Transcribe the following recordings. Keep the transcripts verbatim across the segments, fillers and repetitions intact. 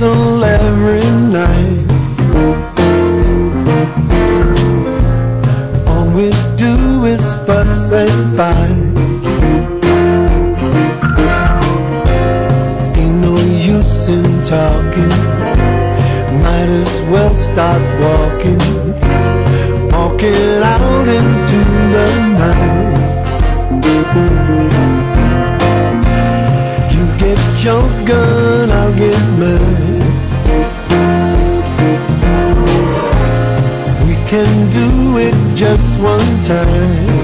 whistle every night. All we do is fuss and fight. Ain't no use in talking, might as well start walking, walking out into the night. You get your gun, I'll get mine. We can do it just one time.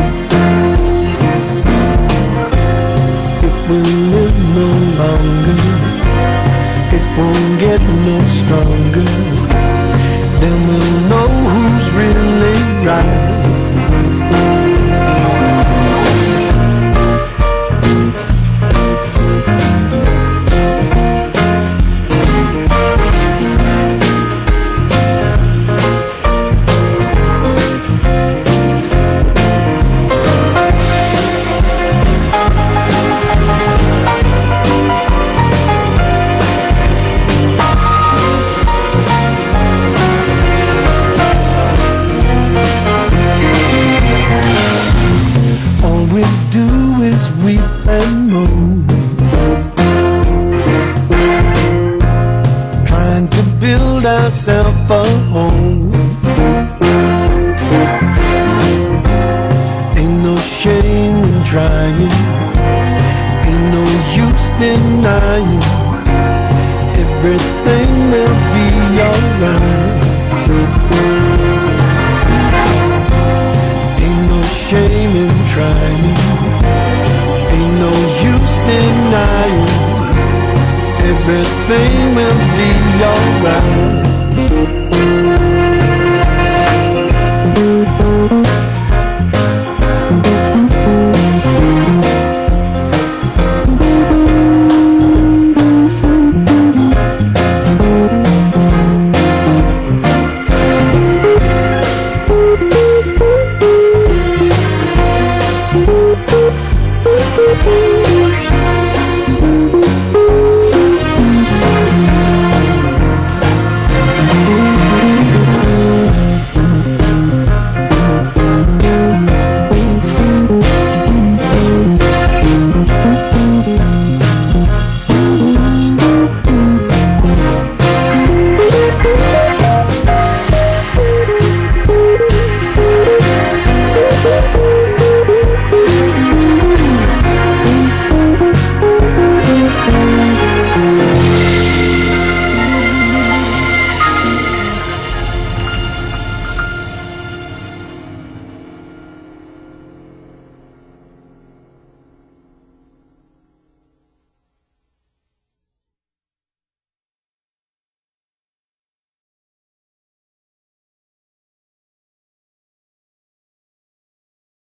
It will live no longer, it won't get no stronger. Then we'll know who's really right. Weep and moan, trying to build ourselves a home. Ain't no shame in trying, ain't no use denying. Everything will be alright. Ain't no shame in trying, no use denying. Everything will be alright.